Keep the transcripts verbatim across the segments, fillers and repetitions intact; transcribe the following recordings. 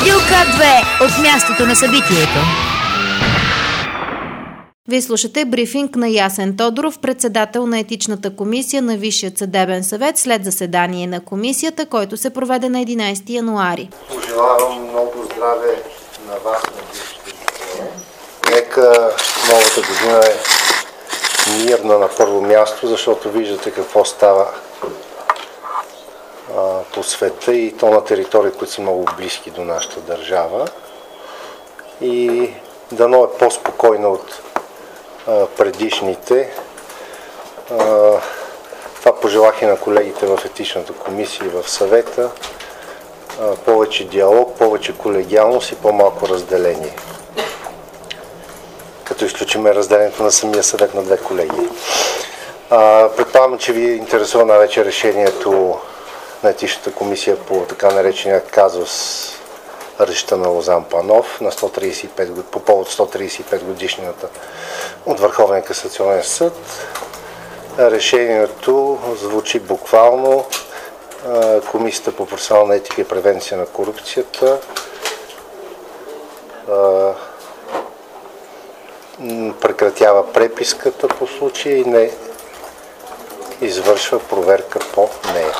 Радио К две от мястото на събитието. Вие слушате брифинг на Ясен Тодоров, председател на Етичната комисия на Висшия съдебен съвет след заседание на комисията, който се проведе на единайсети януари. Пожелавам много здраве на вас, на висшите. Нека новата година е мирна на първо място, защото виждате какво става а, по света и то на територии, които са много близки до нашата държава. И дано е по-спокойно от а, предишните. А, това пожелах и на колегите в Етичната комисия и в съвета. А, повече диалог, повече колегиалност и по-малко разделение. Като изключиме разделението на самия съвет на две колегии. А, предполагам, че ви интересува най-вече решението на Етичната комисия по така наречения казус Ръща на Лозан Панов на сто трийсет и пет, по повод сто трийсет и пет годишнината от Върховния касационен съд. Решението звучи буквално: Комисията по професионална етика и превенция на корупцията прекратява преписката по случая и не извършва проверка по нея.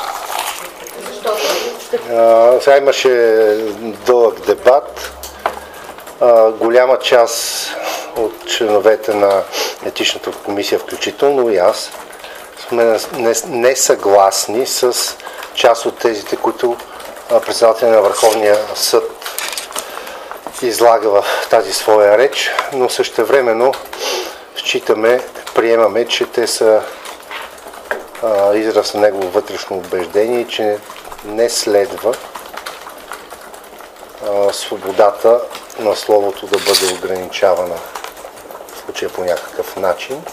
А, сега имаше дълъг дебат. А, голяма част от членовете на Етичната комисия, включително и аз, сме не съгласни с част от тезите, които председателя на Върховния съд излага в тази своя реч, но същевременно считаме, приемаме, че те са а, израз на негово вътрешно убеждение и че не следва а, свободата на словото да бъде ограничавана в случая по някакъв начин.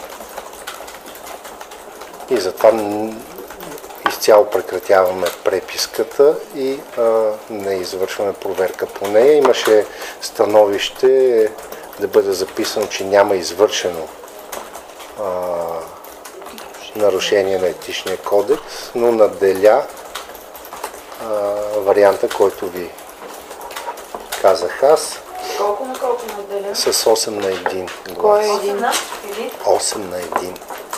И затова изцяло прекратяваме преписката и а, не извършваме проверка по нея. Имаше становище да бъде записано, че няма извършено а, нарушение на етичния кодекс, но наделя а, варианта, който ви казах аз. Колко на колко наделя? С осем на един глас. Кой е един? осем на един.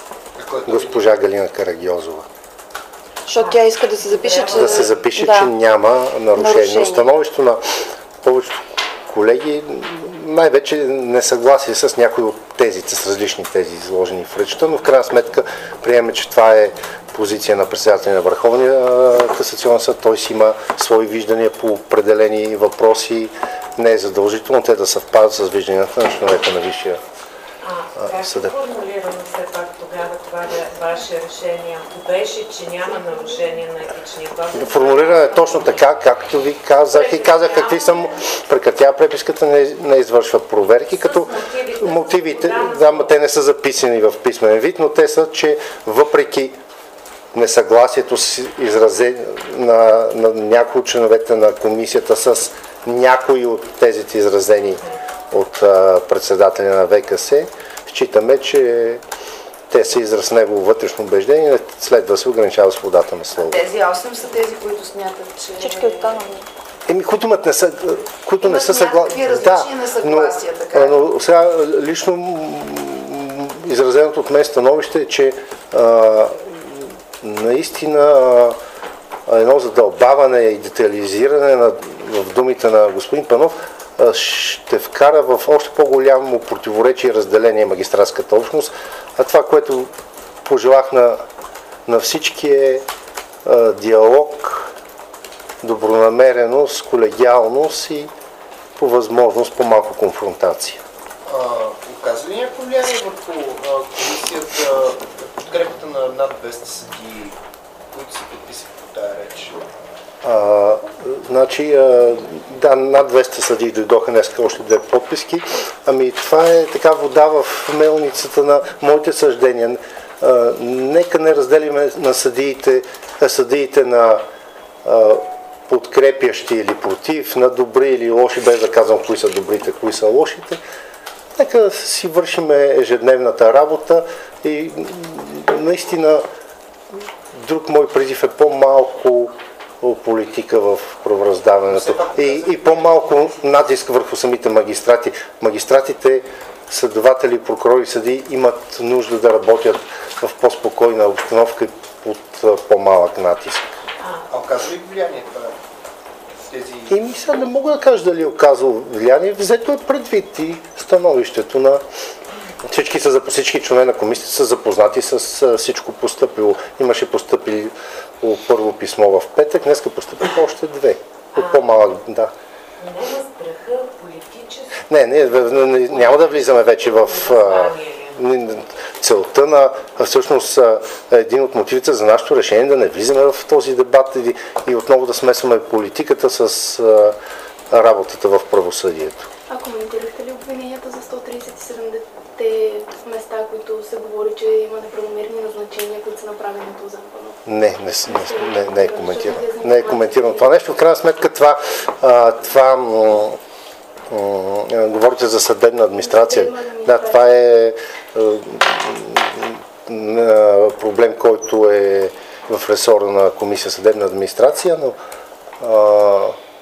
Госпожа Галина Карагьозова. Защото тя иска да се запише, че... Да се запише, да. че няма нарушение. нарушение. Становището на повечето колеги най-вече не съгласи с някои от тезите, с различни тези изложени в речта, но в крайна сметка приемаме, че това е позиция на председателя на Върховния касационен съд. Той си има свои виждания по определени въпроси. Не е задължително те да съвпадат с вижданията на членовете на Висшия А, съда. как е формулирано все пак тогава това ваше решение? Ако беше, че няма нарушение на етичния кодекс? Формулирано е точно така, както ви казах и казах какви съм. Прекратява преписката, не, не извършва проверки, като мотивите, мотивите, да, те не са записани в писмен вид, но те са, че въпреки несъгласието с изразе на, на някои от членовете на комисията с някои от тезите изразени от а, председателя на ВКС, считаме, че те са израз негово вътрешно убеждение, следва да се ограничава свободата на слово. Тези осем са тези, които смятат, че... Всички останали. Еми, които, имат не са, които не са съгласни. Да, но, така. но сега лично изразеното от мен становище е, че а, наистина а, едно задълбаване и детализиране на, в думите на господин Панов ще вкара в още по-голямо противоречие и разделение магистратската общност. А това, което пожелах на, на всички е а, диалог, добронамереност, колегиалност и по възможност по-малко конфронтация. Оказва ли някакво влияние върху комисията, подкрепата на над двеста съдии, които се подписаха по тази реч? А, значи, а, да, над двеста съдии дойдоха днес още две подписки. Ами това е така вода в мелницата на моите съждения. А, нека не разделиме на съдиите, съдиите на а, подкрепящи или против, на добри или лоши, без да казвам кои са добрите, кои са лошите. Нека си вършиме ежедневната работа и наистина друг мой призив е по-малко политика в правораздаването и, и по-малко натиск върху самите магистрати. Магистратите, следователи, прокурори, съдии имат нужда да работят в по-спокойна обстановка и под по-малък натиск. А оказва ли влияние това? Тези... И ми сега не мога да кажа дали е оказал влияние. Взето е предвид и становището на всички, са, всички членове на комисията са запознати с всичко постъпило. Имаше постъпили първо писмо в петък, днеска постъпиха още две. От по-малък, да. Не е страха политически. Не, не, не, няма да влизаме вече в а, целта на, всъщност, един от мотивите за нашето решение да не влизаме в този дебат и, и отново да смесваме политиката с а, работата в правосъдието. А коментирахте ли обвиненията за сто тридесет и седемте места, които се говори, че има неправомерни назначения, които са направени от Лозан Панов? Не, не, не, не, не е коментирано. Не е коментирано това нещо. В крайна сметка това, а, това м- м- говорите за съдебна администрация. Да, това е м- проблем, който е в ресора на Комисия съдебна администрация, но а,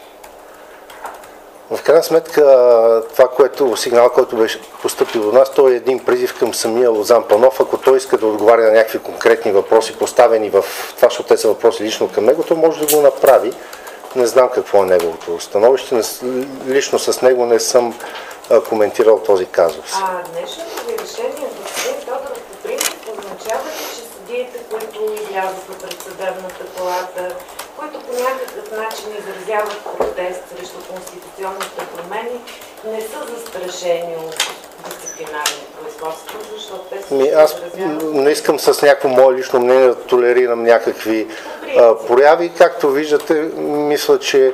в крайна сметка това, което сигнал, който беше постъпил до нас, той е един призив към самия Лозан Панов. Ако той иска да отговаря на някакви конкретни въпроси, поставени в това, защото те са въпроси лично към него, то може да го направи. Не знам какво е неговото становище. Лично с него не съм а, коментирал този казус. А днешното ви решение, господин Тодоров, по принцип означава ли, че съдиите, които излязоха пред съдебната палата, които по някакъв начин изразяват протест срещу конституционните промени, не са застрашени от дисциплинарни производства, защото те са... Ми, аз не искам с някакво мое лично мнение да толерирам някакви а, прояви. Както виждате, мисля, че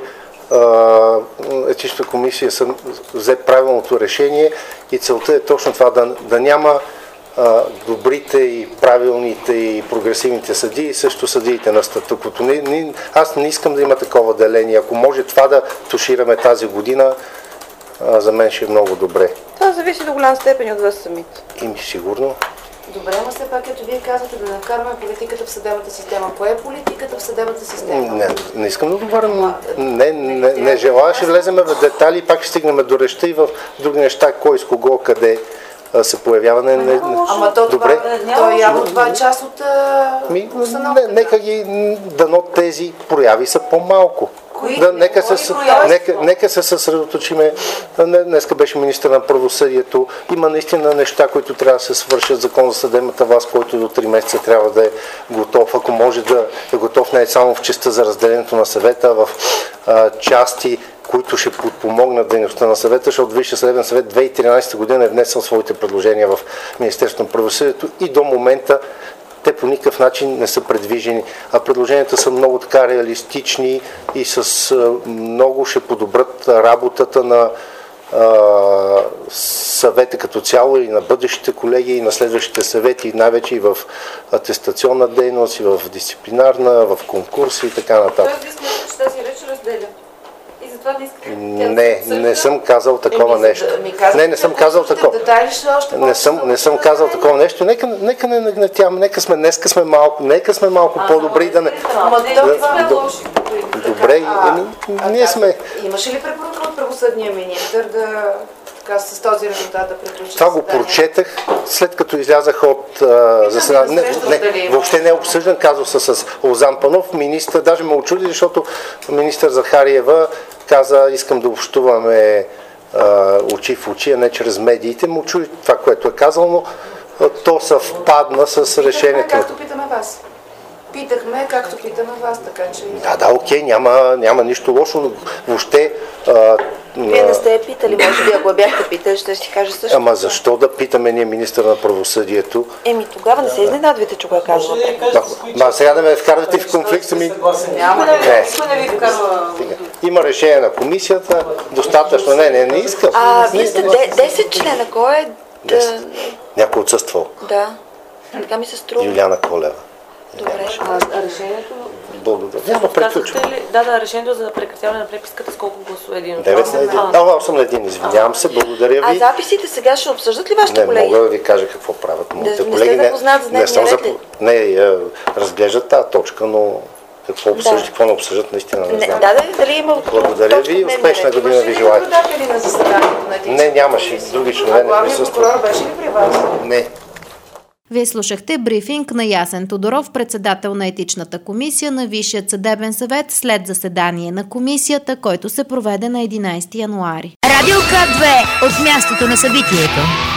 а, етичната комисия съм взе правилното решение и целта е точно това, да, да няма а, добрите и правилните и прогресивните съдии, също съдиите на статуквото. Не, не, аз не искам да има такова деление. Ако може това да тушираме тази година, а, за мен ще е много добре. Това зависи до голям степен от вас самите. Ими сигурно. Добре, но все пак, ето вие казвате да накараме политиката в съдебната система. Кое е политиката в съдебната система? Не, не искам да отговарям. Не, не, не желая, ще влеземе в детайли и пак ще стигнем до речта и в други неща, кой с кого, къде се появява. Не, не, Ама то добре. това, то явно това е част от Ми, не, нека ги, дано тези прояви са по-малко. Да, нека, се, нека, нека се съсредоточиме. Днеска беше министър на правосъдието. Има наистина неща, които трябва да се свършат. Закон за съдебната власт, който до три месеца трябва да е готов. Ако може да е готов не само в частта за разделението на съвета, в а, части, които ще подпомогнат дейността на съвета, защото Висшия съдебен съвет две хиляди и тринадесета година е внесъл своите предложения в Министерството на правосъдието и до момента те по никакъв начин не са предвижени, а предложенията са много така реалистични и с много ще подобрят работата на а, съвета като цяло и на бъдещите колеги и на следващите съвети, най-вече и в атестационна дейност, и в дисциплинарна, в конкурси и така нататък. Тоест, вие смятате, че тази реч разделя. И затова не искате... Не, не съм казал такова нещо. Не, не съм казал такова. Не съм, не съм казал такова нещо. Нека, нека не нагнетяваме, нека сме, днеска сме малко, нека сме малко по-добри да не... Добре, ние сме... Имаше ли препоръка от правосъдния министър да така с този резултат да приключи? Това го прочетах, след като излязах от заседание. Не, не, въобще не е обсъждан казуса с Лозан Панов. Министър, даже ме очуди, защото министър Захариева каза, искам да общуваме а, очи в очи, а не чрез медиите. Му очуди това, което е казал, но а, то съвпадна с решението. Както питаме вас. Питахме, както питаме вас, така че... Да, да, окей, няма, няма нищо лошо, но въобще... А, Вие не сте питали, може би, ако бяхте питали, ще си кажа също. Ама защо да питаме ние министър на правосъдието? Еми, тогава не се изненадвайте, че го е казала. Ма сега да ме вкарвате в конфликт ми... Няма да не ви вкарва. Има решение на комисията, достатъчно. Не, не, не искам. А, вие сте десет члена, кой е... Някой отсъствал. Да, така ми се струва. Юлиана Колева. Добре. А решението... Благодаря. Няма приключвам. Да, да, решението за прекратяване на преписката с колко гласове? Един? девет на един. Да, осем на един, извинявам се, благодаря ви. А записите сега ще обсъждат ли вашите не, колеги? Не, мога да ви кажа какво правят моите не колеги. Не, не, не, не, съм запо... не разглеждат тази точка, но какво обсъждат, да. Какво не обсъждат, наистина не, не знам. Да, да, дали има... Благодаря ви и успешна година ви желая. Наблюдатели на заседанието на етичната Не, нямаше. Други членове не присъстват. Главният прокурор беше ли при вас? Не. Вие слушахте брифинг на Ясен Тодоров, председател на етичната комисия на Висшия съдебен съвет след заседание на комисията, който се проведе на единайсети януари. Радио К две от мястото на събитието.